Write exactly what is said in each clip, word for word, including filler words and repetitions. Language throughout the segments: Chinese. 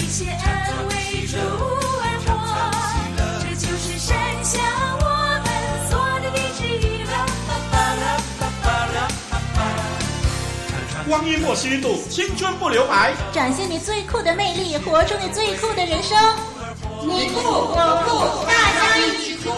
一切恩为主而活，这就是神向我们所的的旨意了。 光阴莫虚度，青春不留白， 展现你最酷的魅力，活出你最酷的人生。你酷我酷，大家一起酷。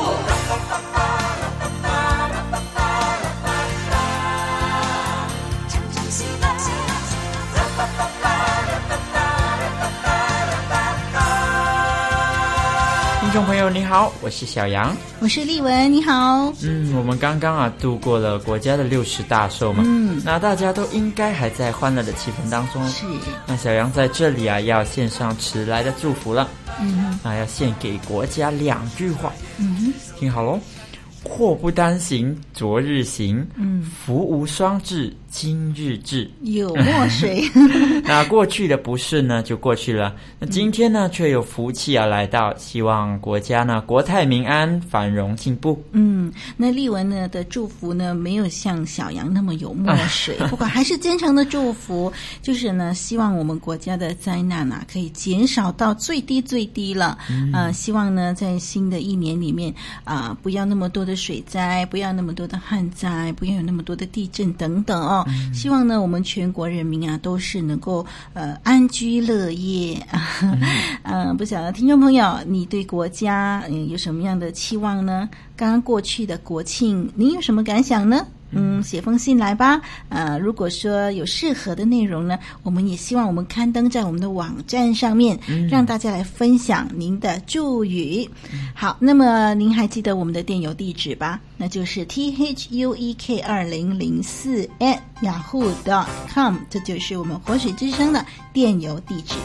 听众朋友你好，我是小杨， 我是丽文，你好。 嗯，我们刚刚啊度过了国家的六十大寿嘛，嗯，那大家都应该还在欢乐的气氛当中。 是， 那小杨在这里啊要献上迟来的祝福了。嗯，那要献给国家两句话。嗯，听好喽。祸不单行昨日行，嗯，福无双至今日至。 有墨水。 那过去的不顺呢就过去了，那今天呢、嗯、却有福气啊来到，希望国家呢国泰民安，繁荣进步。 嗯，那丽文呢的祝福呢没有像小杨那么有墨水，不过还是真诚的祝福，就是呢希望我们国家的灾难啊可以减少到最低最低了。嗯、呃，希望呢在新的一年里面啊、呃、不要那么多的水灾，不要那么多的旱灾，不要有那么多的地震等等哦。嗯、希望呢我们全国人民啊都是能够呃安居乐业。嗯、呃，不晓得听众朋友你对国家、呃、有什么样的期望呢？刚刚过去的国庆您有什么感想呢？嗯，写封信来吧。呃，如果说有适合的内容呢，我们也希望我们刊登在我们的网站上面，嗯、让大家来分享您的祝语。嗯、好，那么您还记得我们的电邮地址吧？那就是 t h u e k 二零零四 at yahoo dot com， 这就是我们活水之声的电邮地址。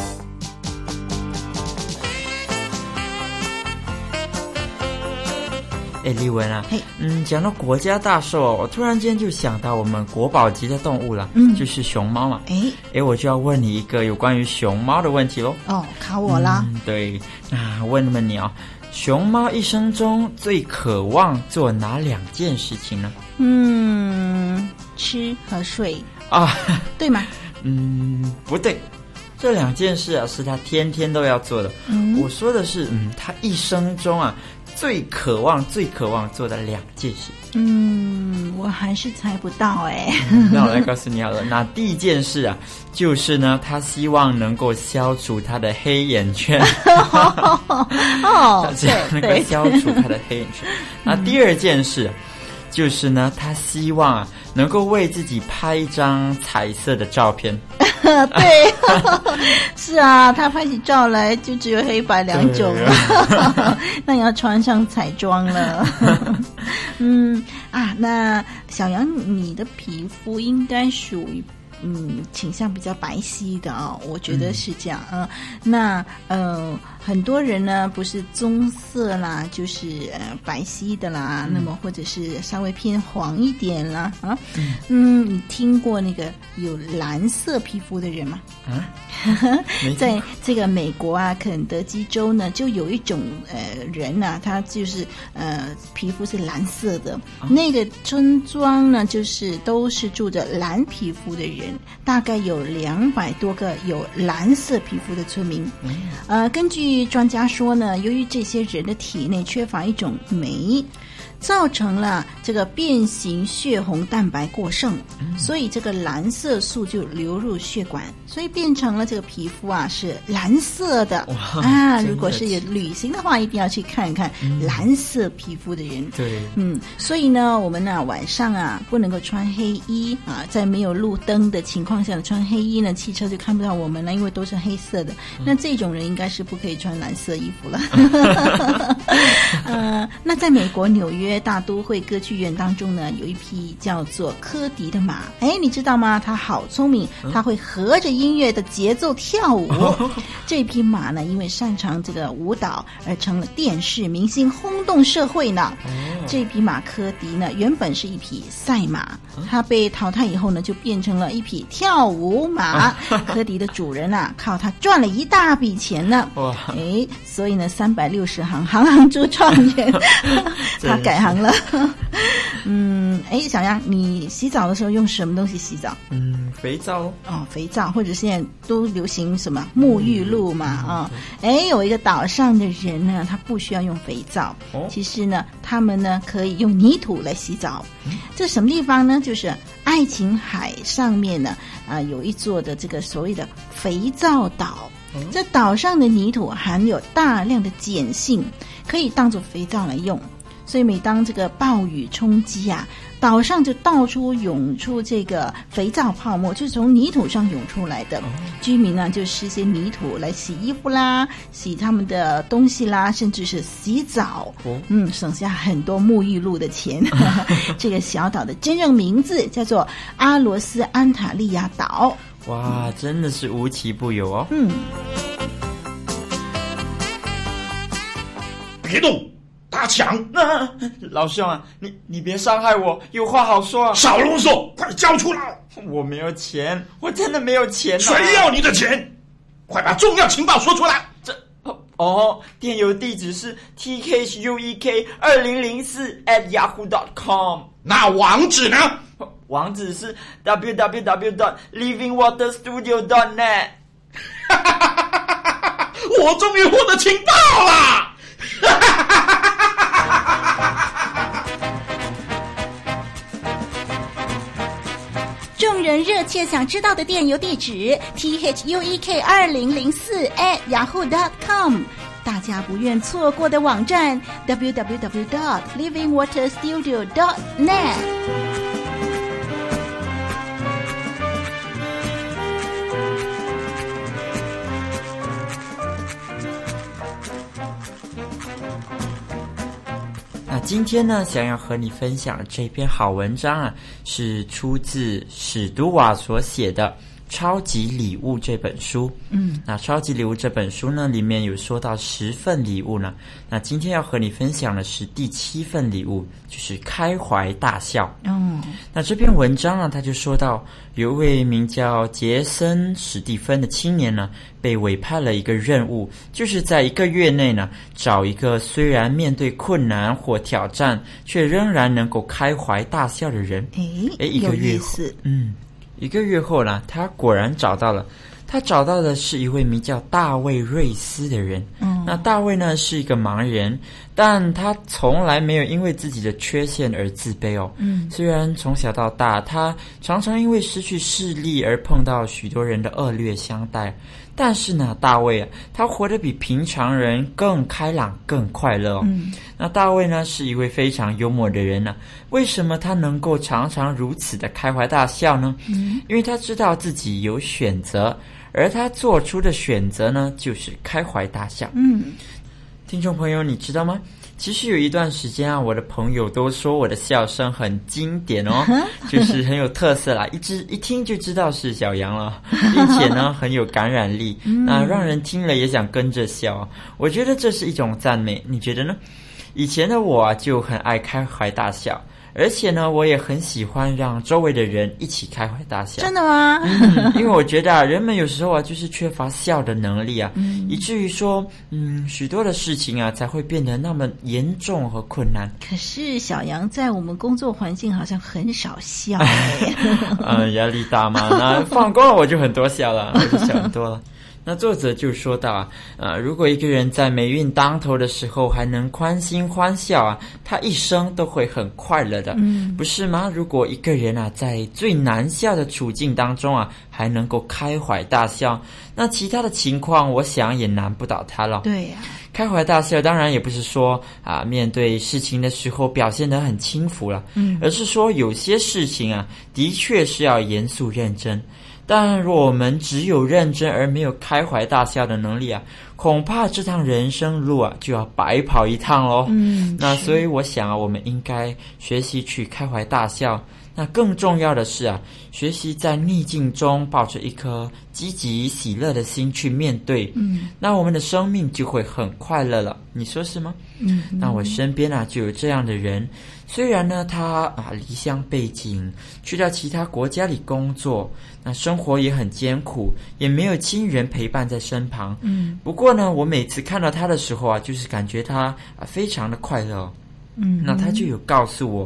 哎，丽文啊，嗯，讲到国家大寿，我突然间就想到我们国宝级的动物了，嗯，就是熊猫嘛。哎，哎，我就要问你一个有关于熊猫的问题咯。 哦，考我啦。 嗯，对，那问问你啊，熊猫一生中最渴望做哪两件事情呢？ 嗯，吃和睡啊， 对吗？ 嗯，不对。这两件事啊，是他天天都要做的。嗯，我说的是，嗯，他一生中啊，最渴望、最渴望做的两件事。 嗯，我还是猜不到哎、欸嗯。那我来告诉你好了，那第一件事啊，就是呢，他希望能够消除他的黑眼圈。 哦， 这样能够消除他的黑眼圈。那第二件事、啊，就是呢，他希望啊，能够为自己拍一张彩色的照片。 对，是啊，他拍起照来就只有黑白两种了，那你要穿上彩妆了。嗯啊，那小杨，你的皮肤应该属于嗯倾向比较白皙的哦，我觉得是这样啊、嗯呃。那呃。很多人呢不是棕色啦，就是呃白皙的啦、嗯，那么或者是稍微偏黄一点啦啊。嗯, 嗯你听过那个有蓝色皮肤的人吗？啊，在这个美国啊肯德基州呢，就有一种呃人啊，他就是呃皮肤是蓝色的、啊。那个村庄呢，就是都是住着蓝皮肤的人，大概有两百多个有蓝色皮肤的村民。嗯、呃，根据专家说呢，由于这些人的体内缺乏一种酶，造成了这个变形血红蛋白过剩、嗯、所以这个蓝色素就流入血管，所以变成了这个皮肤啊是蓝色的啊。如果是有旅行的话，一定要去看看蓝色皮肤的人。嗯、 对， 嗯，所以呢，我们呢晚上啊不能够穿黑衣啊，在没有路灯的情况下穿黑衣呢，汽车就看不到我们了，因为都是黑色的。嗯、那这种人应该是不可以穿蓝色衣服了。呃，那在美国纽约大都会歌剧院当中呢，有一匹叫做科迪的马。哎，你知道吗？它好聪明，它会合着音乐的节奏跳舞。哦、这匹马呢，因为擅长这个舞蹈而成了电视明星，轰动社会呢。哦、这匹马科迪呢，原本是一匹赛马，它被淘汰以后呢，就变成了一匹跳舞马。科迪的主人啊，靠它赚了一大笔钱呢。哇！哎，所以呢，三百六十行，行行出状元，他改行了。 嗯，哎，小杨，你洗澡的时候用什么东西洗澡？ 嗯，肥皂哦，肥皂，或者现在都流行什么沐浴露嘛啊？哎、嗯，有一个岛上的人呢，他不需要用肥皂，哦、其实呢，他们呢可以用泥土来洗澡。嗯、这什么地方呢？就是爱琴海上面呢啊、呃、有一座的这个所谓的肥皂岛。这岛上的泥土含有大量的碱性，可以当作肥皂来用。所以每当这个暴雨冲击啊，岛上就到处涌出这个肥皂泡沫，就是从泥土上涌出来的。居民呢就施些泥土来洗衣服啦，洗他们的东西啦，甚至是洗澡。嗯，省下很多沐浴露的钱。这个小岛的真正名字叫做阿罗斯安塔利亚岛。 哇，真的是无奇不有哦。 嗯， 别动，打抢！ 啊、老兄啊，你你别伤害我，有话好说啊！ 少啰嗦，快交出来！ 我没有钱，我真的没有钱、啊。 谁要你的钱？快把重要情报说出来！ 这哦，电邮地址是 t k h u e k 二零零四 at yahoo dot com。 那网址呢？ 网址是 w w w dot living water studio dot net。 我终于获得情报了！ 众人热切想知道的电邮地址 t h u e k 二零零四 at yahoo dot com， 大家不愿错过的网站 w w w dot living water studio dot net。 那今天呢，想要和你分享的这篇好文章啊，是出自史都瓦所写的《超级礼物》这本书。嗯，那《超级礼物》这本书呢，里面有说到十份礼物呢。那今天要和你分享的是第七份礼物，就是开怀大笑。嗯，那这篇文章呢，他就说到有一位名叫杰森·史蒂芬的青年呢，被委派了一个任务，就是在一个月内呢，找一个虽然面对困难或挑战，却仍然能够开怀大笑的人。 诶， 诶，一个月后，嗯，一个月后呢，他果然找到了。他找到的是一位名叫大卫·瑞斯的人。嗯，那大卫呢是一个盲人，但他从来没有因为自己的缺陷而自卑哦。嗯，虽然从小到大，他常常因为失去视力而碰到许多人的恶劣相待，但是呢，大卫啊，他活得比平常人更开朗、更快乐哦。嗯，那大卫呢是一位非常幽默的人呢、啊。为什么他能够常常如此的开怀大笑呢？嗯，因为他知道自己有选择。而他做出的选择呢，就是开怀大笑。嗯，听众朋友，你知道吗？其实有一段时间啊，我的朋友都说我的笑声很经典哦，就是很有特色啦，一知一听就知道是小杨了，并且呢很有感染力，那、呃、让人听了也想跟着笑。我觉得这是一种赞美，你觉得呢？以前的我啊就很爱开怀大笑。而且呢，我也很喜欢让周围的人一起开怀大笑。 真的吗？ 嗯，因为我觉得啊，人们有时候啊，就是缺乏笑的能力啊，嗯、以至于说，嗯，许多的事情啊，才会变得那么严重和困难。 可是小杨在我们工作环境好像很少笑。 嗯，压力大嘛，那放工了我就很多笑了，我就笑很多了。那作者就说到啊，呃，如果一个人在霉运当头的时候还能欢欣欢笑啊，他一生都会很快乐的，嗯，不是吗？如果一个人啊在最难笑的处境当中啊，还能够开怀大笑，那其他的情况我想也难不倒他了。 对呀、啊， 开怀大笑当然也不是说啊面对事情的时候表现得很轻浮了，嗯，而是说有些事情啊的确是要严肃认真。但若我们只有认真而没有开怀大笑的能力啊，恐怕这趟人生路啊就要白跑一趟咯。嗯，那所以我想啊，我们应该学习去开怀大笑。那更重要的是啊，学习在逆境中抱着一颗积极喜乐的心去面对，嗯，那我们的生命就会很快乐了，你说是吗？嗯，那我身边啊就有这样的人，虽然呢他啊离乡背井，去到其他国家里工作，那生活也很艰苦，也没有亲人陪伴在身旁，嗯，不过呢我每次看到他的时候啊，就是感觉他啊非常的快乐。嗯，那他就有告诉我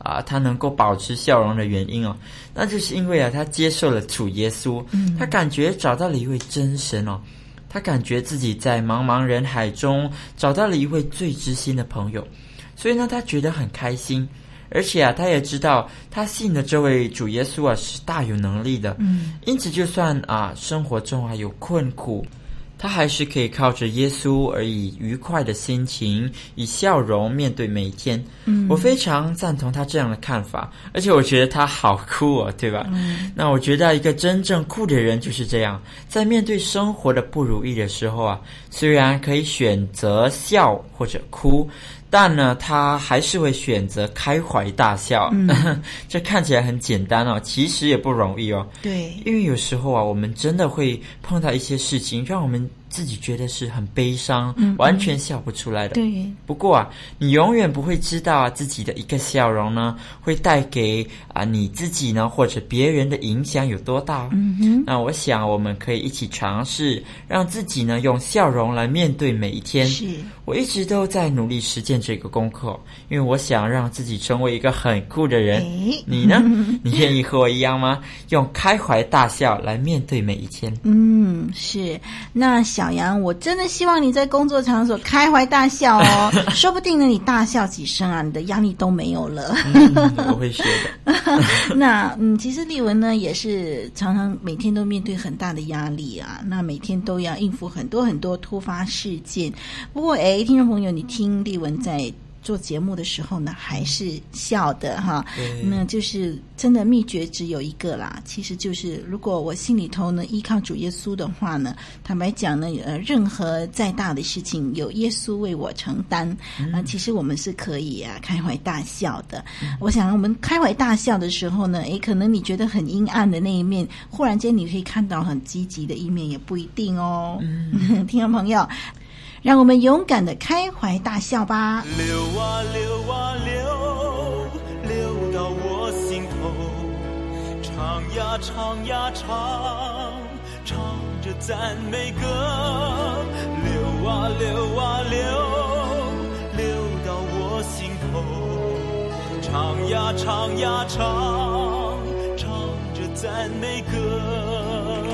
啊，他能够保持笑容的原因哦，那就是因为啊，他接受了主耶稣，嗯，他感觉找到了一位真神哦，他感觉自己在茫茫人海中找到了一位最知心的朋友，所以呢，他觉得很开心。而且啊，他也知道他信的这位主耶稣啊是大有能力的，嗯，因此就算啊生活中啊有困苦，他还是可以靠着耶稣而以愉快的心情，以笑容面对每一天。嗯，我非常赞同他这样的看法，而且我觉得他好酷哦，对吧？嗯，那我觉得一个真正酷的人就是这样，在面对生活的不如意的时候啊，虽然可以选择笑或者哭，但呢，他还是会选择开怀大笑。嗯，这看起来很简单哦，其实也不容易哦。 对， 因为有时候啊，我们真的会碰到一些事情，让我们自己觉得是很悲伤，嗯嗯，完全笑不出来的。 对。 不过啊，你永远不会知道啊，自己的一个笑容呢，会带给啊你自己呢或者别人的影响有多大。嗯哼。那我想我们可以一起尝试，让自己呢用笑容来面对每一天。 是。 我一直都在努力实践这个功课，因为我想让自己成为一个很酷的人。 诶你呢？你愿意和我一样吗？用开怀大笑来面对每一天。 嗯，是。那小杨，我真的希望你在工作场所开怀大笑哦，说不定呢，你大笑几声啊，你的压力都没有了。 嗯，我会学的。 那嗯，其实丽文呢也是常常每天都面对很大的压力啊，那每天都要应付很多很多突发事件。不过诶，听众朋友，你听丽文在做节目的时候呢，还是笑的哈。那就是真的秘诀只有一个啦，其实就是如果我心里头呢依靠主耶稣的话呢，坦白讲呢，呃，任何再大的事情有耶稣为我承担啊、嗯呃，其实我们是可以啊开怀大笑的。嗯、我想我们开怀大笑的时候呢，诶，可能你觉得很阴暗的那一面，忽然间你可以看到很积极的一面，也不一定哦。嗯，听众朋友。让我们勇敢的开怀大笑吧。 流啊流啊流，流到我心头，唱呀唱呀唱，唱着赞美歌。流啊流啊流，流到我心头，唱呀唱呀唱，唱着赞美歌。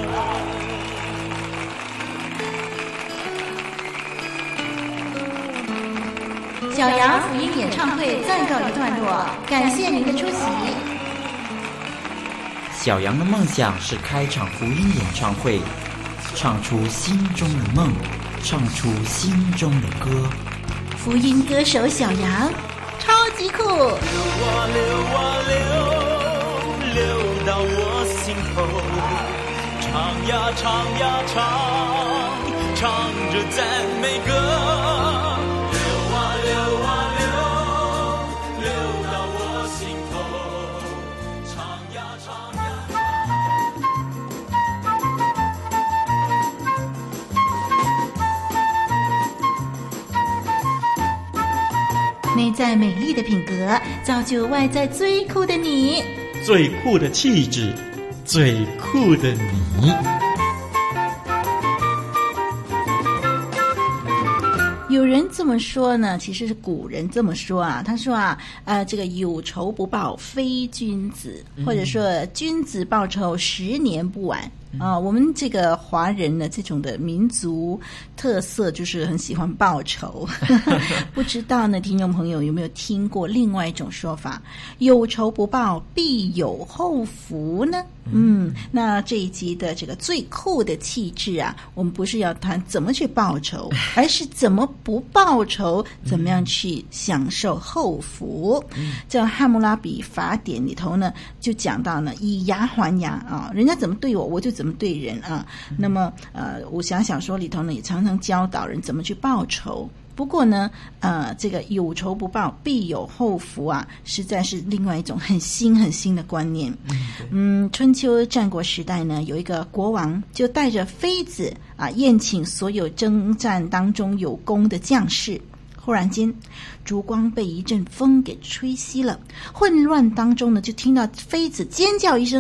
小杨福音演唱会暂告一段落，感谢您的出席。 小杨的梦想是开场福音演唱会，唱出心中的梦，唱出心中的歌。 福音歌手小杨，超级酷！流啊流啊流，流到我心头，唱呀唱呀唱，唱着赞美歌。流啊流，流到我心头，唱呀唱呀。内在美丽的品格，造就外在最酷的你。 最酷的气质，最酷的你。 有人这么说呢，其实是古人这么说啊。他说啊，呃，这个有仇不报非君子，或者说君子报仇十年不晚。啊、呃，我们这个华人呢，这种的民族特色就是很喜欢报仇。不知道呢，听众朋友有没有听过另外一种说法？有仇不报，必有后福呢？嗯，那这一集的这个最酷的气质啊，我们不是要谈怎么去报仇，而是怎么不报仇，怎么样去享受后福。嗯、这汉谟拉比法典里头呢，就讲到呢，以牙还牙啊，人家怎么对我，我就怎么对人啊。嗯、那么呃，武侠小说里头呢，也常常教导人怎么去报仇。不过呢，呃，这个有仇不报必有后福啊，实在是另外一种很新很新的观念。嗯，春秋战国时代呢，有一个国王就带着妃子啊，宴请所有征战当中有功的将士。忽然间，烛光被一阵风给吹熄了，混乱当中呢，就听到妃子尖叫一声：“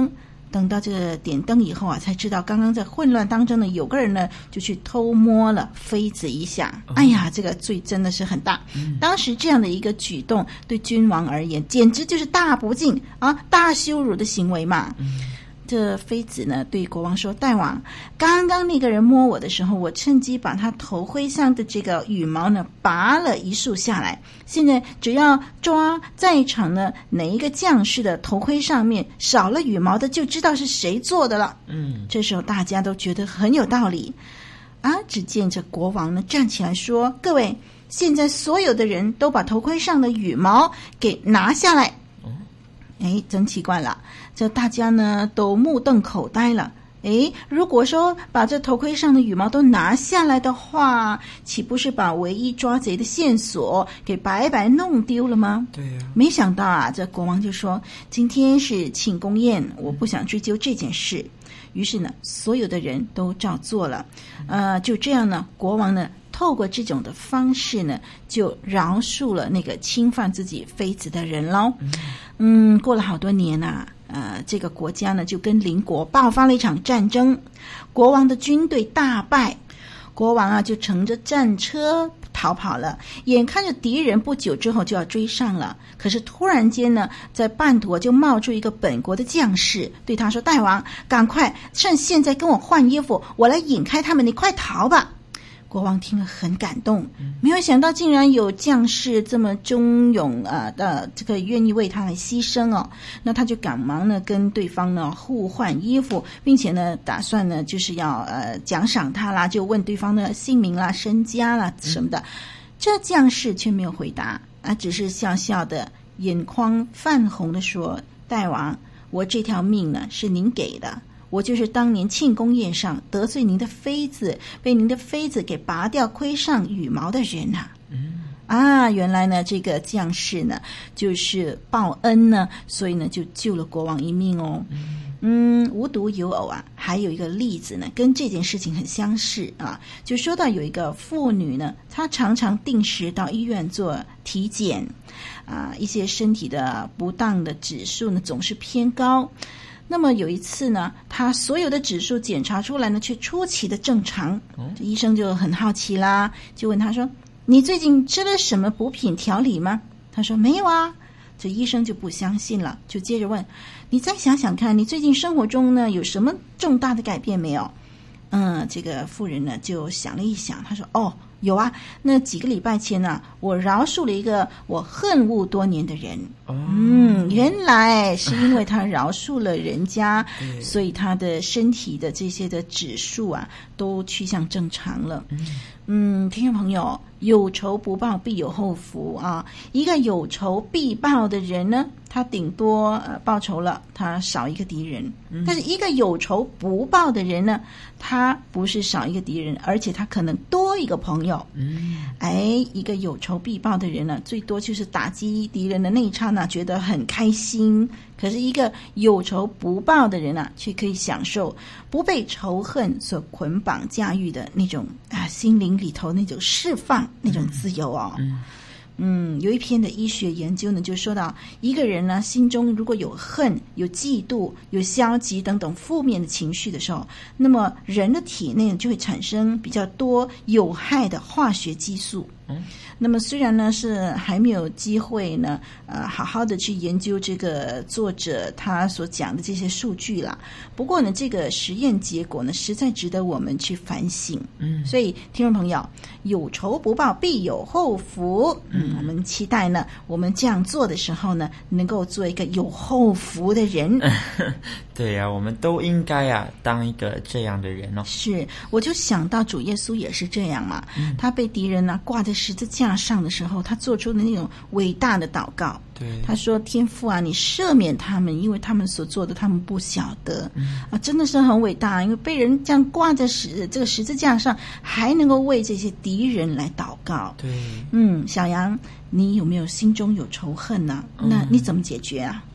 等到这个点灯以后啊，才知道刚刚在混乱当中呢，有个人呢就去偷摸了妃子一下。哎呀，这个罪真的是很大。当时这样的一个举动，对君王而言，简直就是大不敬啊，大羞辱的行为嘛。这妃子呢对国王说：“大王，刚刚那个人摸我的时候，我趁机把他头盔上的这个羽毛呢拔了一束下来。现在只要抓在场的哪一个将士的头盔上面少了羽毛的，就知道是谁做的了。”嗯，这时候大家都觉得很有道理啊。只见这国王呢站起来说：“各位，现在所有的人都把头盔上的羽毛给拿下来。”哎，真奇怪了，这大家呢都目瞪口呆了。哎，如果说把这头盔上的羽毛都拿下来的话，岂不是把唯一抓贼的线索给白白弄丢了吗？ 对呀、啊。 没想到啊，这国王就说：“今天是庆功宴，我不想追究这件事。”于是呢，所有的人都照做了。呃，就这样呢，国王呢透过这种的方式呢，就饶恕了那个侵犯自己妃子的人喽。嗯，过了好多年啊，呃，这个国家呢就跟邻国爆发了一场战争，国王的军队大败，国王啊就乘着战车逃跑了。眼看着敌人不久之后就要追上了，可是突然间呢，在半途就冒出一个本国的将士，对他说：“大王，赶快趁现在跟我换衣服，我来引开他们，你快逃吧。”国王听了很感动，没有想到竟然有将士这么忠勇啊的这个愿意为他来牺牲哦。那他就赶忙呢跟对方呢互换衣服，并且呢打算呢就是要呃奖赏他啦，就问对方的姓名啦、身家啦什么的。这将士却没有回答啊，只是笑笑的，眼眶泛红的说：“大王，我这条命呢是您给的。我就是当年庆功宴上得罪您的妃子，被您的妃子给拔掉盔上羽毛的人呐、啊。嗯啊，原来呢，这个将士呢，就是报恩呢，所以呢，就救了国王一命哦。嗯，无独有偶啊，还有一个例子呢，跟这件事情很相似啊。就说到有一个妇女呢，她常常定时到医院做体检，啊，一些身体的不当的指数呢，总是偏高。那么有一次呢，他所有的指数检查出来呢，却出奇的正常。这医生就很好奇啦，就问他说：“你最近吃了什么补品调理吗？”他说：“没有啊。”这医生就不相信了，就接着问：“你再想想看，你最近生活中呢有什么重大的改变没有？”嗯，这个妇人呢就想了一想，她说：“哦，有啊，那几个礼拜前呢、啊，我饶恕了一个我恨恶多年的人。哦、嗯，原来是因为他饶恕了人家，所以他的身体的这些的指数啊，都趋向正常了。嗯，嗯听众朋友，有仇不报必有后福啊！一个有仇必报的人呢，他顶多呃报仇了，他少一个敌人；嗯、但是一个有仇不报的人呢，他不是少一个敌人，而且他可能多一个朋友。嗯，哎，一个有仇必报的人呢，最多就是打击敌人的那一刹那觉得很开心，可是一个有仇不报的人啊，却可以享受不被仇恨所捆绑驾驭的那种啊心灵里头那种释放，那种自由哦。嗯嗯，有一篇的医学研究呢，就说到一个人呢心中如果有恨、有嫉妒、有消极等等负面的情绪的时候，那么人的体内就会产生比较多有害的化学激素。嗯，那么虽然呢是还没有机会呢，呃，好好的去研究这个作者他所讲的这些数据啦。不过呢，这个实验结果呢，实在值得我们去反省。嗯，所以听众朋友，有仇不报必有后福。嗯，我们期待呢，我们这样做的时候呢，能够做一个有后福的人。 对呀、啊，我们都应该啊，当一个这样的人哦。 是，我就想到主耶稣也是这样嘛。嗯、他被敌人呢、啊、挂在十字架上的时候，他做出的那种伟大的祷告。对，他说：“天父啊，你赦免他们，因为他们所做的，他们不晓得。嗯”啊，真的是很伟大，因为被人这样挂在十这个十字架上，还能够为这些敌人来祷告。 对， 嗯，小杨，你有没有心中有仇恨呢、啊？嗯、那你怎么解决啊？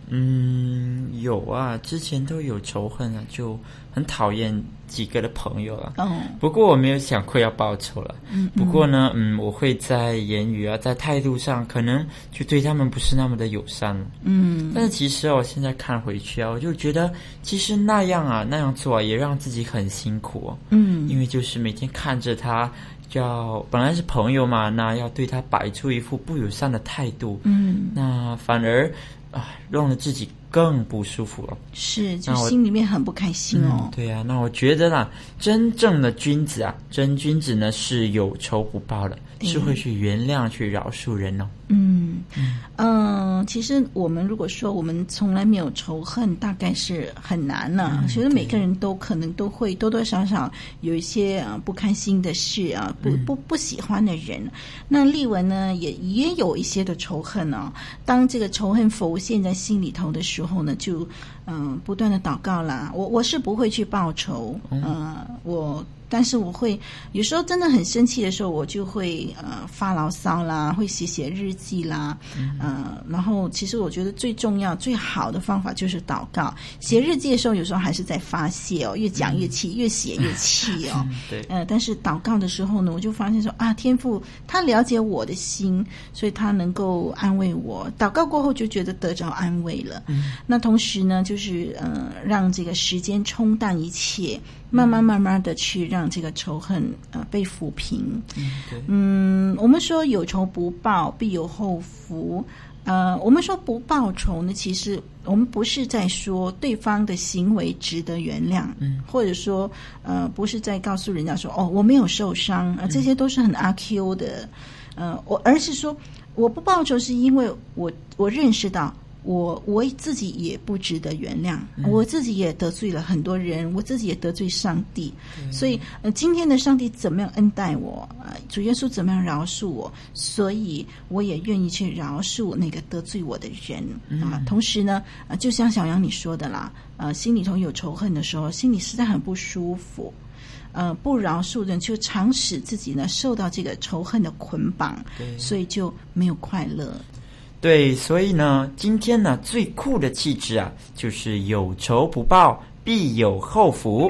嗯，有啊，之前都有仇恨啊，就很讨厌几个的朋友了。 哦， 不过我没有想过要报仇了。 嗯， 不过呢，嗯，我会在言语啊，在态度上，可能就对他们不是那么的友善了。嗯，但是其实啊，我现在看回去啊，我就觉得其实那样啊，那样做啊，也让自己很辛苦哦。嗯，因为就是每天看着他。要本来是朋友嘛，那要对他摆出一副不友善的态度，嗯，那反而啊，让了自己更不舒服了。 是，就心里面很不开心哦。 嗯、对啊，那我觉得啦，真正的君子啊，真君子呢是有仇不报的，是会去原谅、去饶恕人哦。 嗯嗯、呃，其实我们如果说我们从来没有仇恨，大概是很难了、啊。嗯、其实每个人都可能都会多多少少有一些啊不开心的事啊，不不不喜欢的人。嗯、那丽文呢，也也有一些的仇恨啊。当这个仇恨浮现在心里头的时候呢，就嗯、呃、不断的祷告啦。我我是不会去报仇，嗯、呃，我。但是我会有时候真的很生气的时候，我就会呃发牢骚啦，会写写日记啦，嗯、呃，然后其实我觉得最重要、最好的方法就是祷告。写日记的时候，有时候还是在发泄哦，越讲越气，嗯、越写越气哦。对，呃，但是祷告的时候呢，我就发现说啊，天父他了解我的心，所以他能够安慰我。祷告过后就觉得得着安慰了。嗯、那同时呢，就是呃让这个时间冲淡一切。慢慢慢慢的去让这个仇恨呃被抚平。嗯，对。嗯，我们说有仇不报必有后福。呃，我们说不报仇呢，其实我们不是在说对方的行为值得原谅，嗯，或者说呃不是在告诉人家说哦我没有受伤啊、呃，这些都是很阿 Q 的。呃，我而是说我不报仇是因为我我认识到。我我自己也不值得原谅，嗯、我自己也得罪了很多人，我自己也得罪上帝，嗯、所以呃，今天的上帝怎么样恩待我，呃，主耶稣怎么样饶恕我，所以我也愿意去饶恕那个得罪我的人、嗯、啊。同时呢，呃，就像小杨你说的啦，呃，心里头有仇恨的时候，心里实在很不舒服。呃，不饶恕人，就常使自己呢受到这个仇恨的捆绑，所以就没有快乐。 对，所以呢，今天呢，最酷的气质啊，就是有仇不报，必有后福。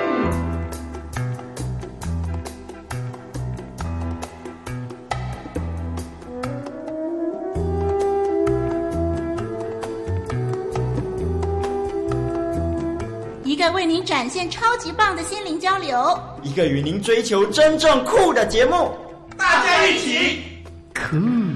一个为您展现超级棒的心灵交流， 一个与您追求真正酷的节目， 大家一起酷。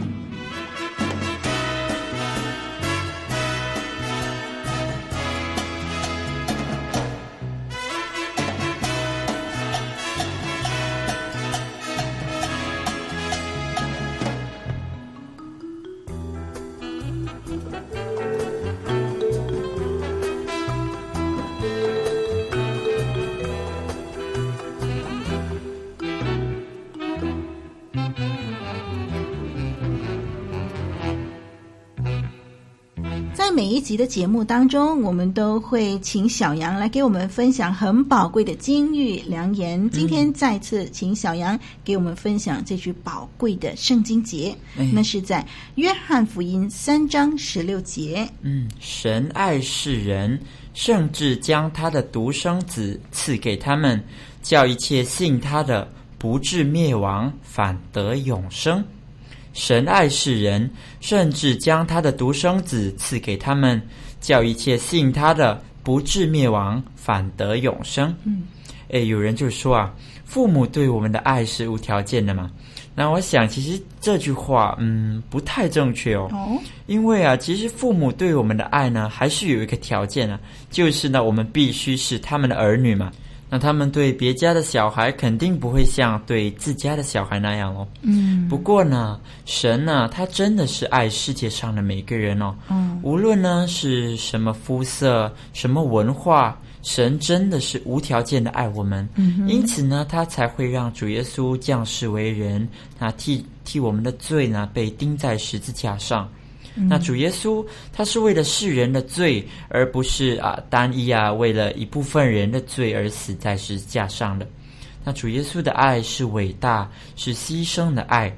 在每一集的节目当中，我们都会请小杨来给我们分享很宝贵的金玉良言。今天再次请小杨给我们分享这句宝贵的圣经节，嗯、那是在约翰福音三章十六节。 嗯，神爱世人，甚至将他的独生子赐给他们，叫一切信他的不至灭亡，反得永生。神爱世人，甚至将他的独生子赐给他们，叫一切信他的不至灭亡，反得永生。嗯，诶，有人就说啊，父母对我们的爱是无条件的嘛。那我想其实这句话嗯不太正确哦。哦，因为啊，其实父母对我们的爱呢，还是有一个条件啊，就是呢，我们必须是他们的儿女嘛。那他们对别家的小孩肯定不会像对自家的小孩那样哦。嗯。不过呢，神呢，他真的是爱世界上的每个人哦。嗯。无论呢是什么肤色、什么文化，神真的是无条件的爱我们。嗯。因此呢，他才会让主耶稣降世为人，他替替我们的罪呢被钉在十字架上。那主耶稣他是为了世人的罪，而不是啊单一啊为了一部分人的罪而死在十字架上的。那主耶稣的爱是伟大，是牺牲的爱，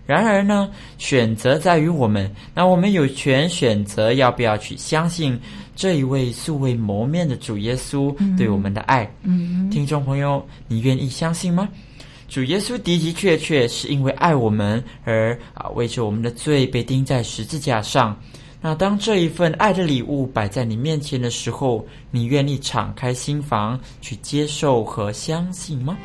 然而呢，选择在于我们，那我们有权选择要不要去相信这一位素未谋面的主耶稣对我们的爱。嗯，听众朋友，你愿意相信吗？主耶稣的的确确是因为爱我们而啊为着我们的罪被钉在十字架上。那当这一份爱的礼物摆在你面前的时候，你愿意敞开心房去接受和相信吗？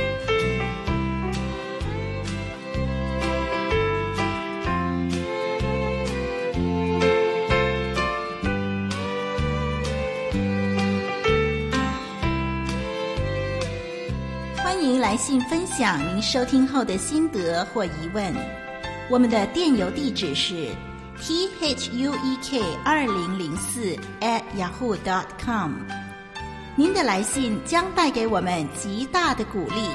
欢迎来信分享您收听后的心得或疑问。我们的电邮地址是 t h u e k 二零零四 at yahoo dot com。 您的来信将带给我们极大的鼓励。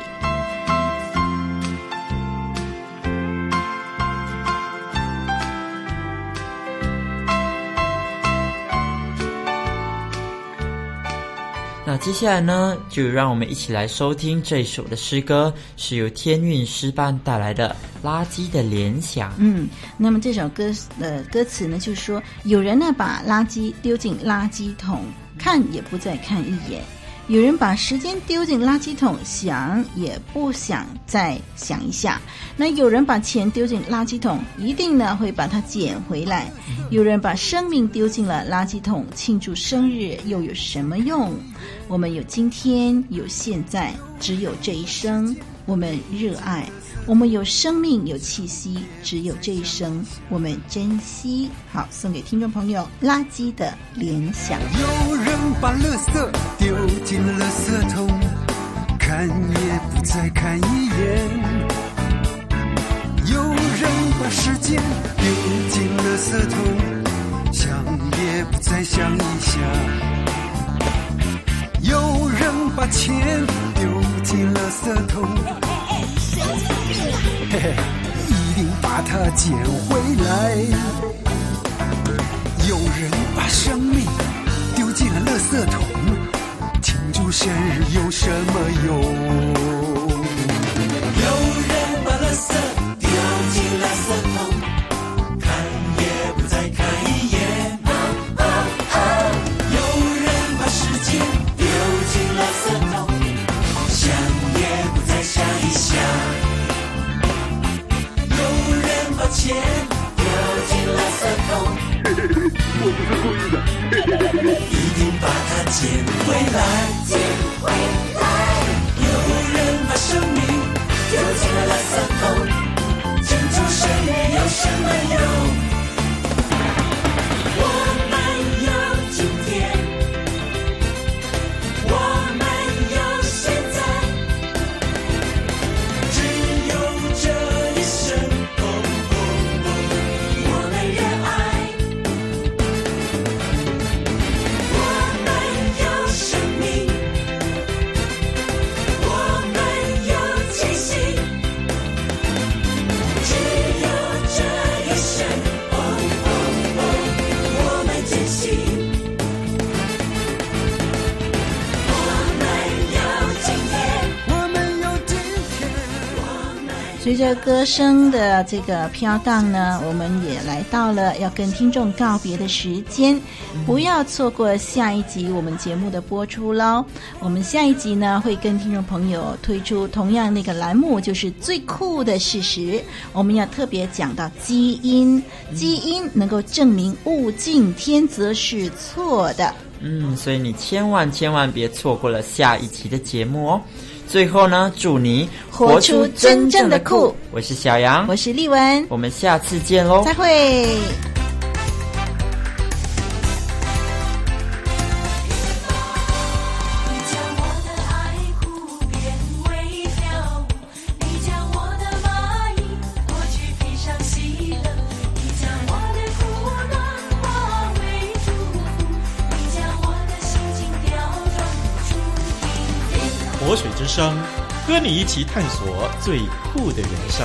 那接下来呢，就让我们一起来收听这一首的诗歌，是由天韵诗班带来的《垃圾的联想》。 嗯，那么这首歌的歌词呢，就是说有人呢把垃圾丢进垃圾桶，看也不再看一眼；有人把时间丢进垃圾桶，想也不想再想一下。那有人把钱丢进垃圾桶，一定呢会把它捡回来。有人把生命丢进了垃圾桶，庆祝生日又有什么用？我们有今天，有现在，只有这一生。我们热爱，我们有生命，有气息，只有这一生，我们珍惜。好，送给听众朋友垃圾的联想。 有人把垃圾丢进垃圾桶，看也不再看一眼。有人把时间丢进垃圾桶，想也不再想一下。有人把钱丢进垃圾桶，嘿嘿，一定把它捡回来。有人把生命丢进了垃圾桶，庆祝生日有什么用？有人把垃圾丢进垃圾桶，看也不再看一眼。有人把时间丢进垃圾桶，想也不再想一想。有人把钱丢进垃圾桶，我不是故意的，一定把它捡回来，捡回来。有人把生命丢进了垃圾桶，庆祝生日有什么用？我们有今天，我们有现在，只有这一生。我们热爱，我们有生命，我们有气息，只有这一生，我们珍惜。我们有今天，我们有今天，我们。 随着歌声的这个飘荡呢，我们也来到了要跟听众告别的时间，不要错过下一集我们节目的播出咯。我们下一集呢会跟听众朋友推出同样那个栏目，就是最酷的事实。我们要特别讲到基因，基因能够证明物竞天择是错的。 嗯，所以你千万千万别错过了下一期的节目哦。最后呢，祝你活出真正的酷。 我是小杨， 我是丽文， 我们下次见喽， 再会。 活水之声，和你一起探索最酷的人生。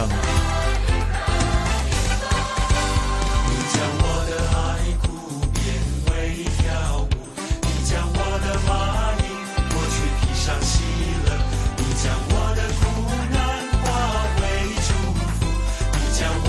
将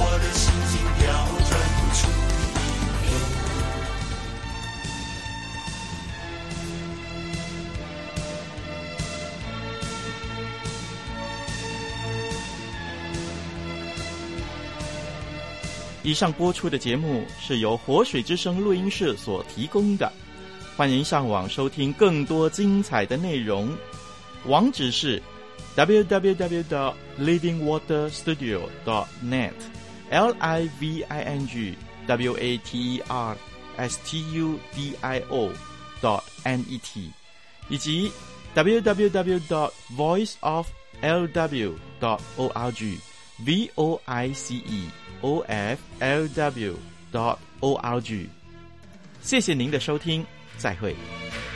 以上播出的节目是由活水之声录音室所提供的，欢迎上网收听更多精彩的内容，网址是 double-u double-u double-u dot living water studio dot net L I V I N G W A T E R S T U D I O dot N E T 以及 double-u double-u double-u dot voice of L W dot org V O I C E O F L W dot org 谢谢您的收听，再会。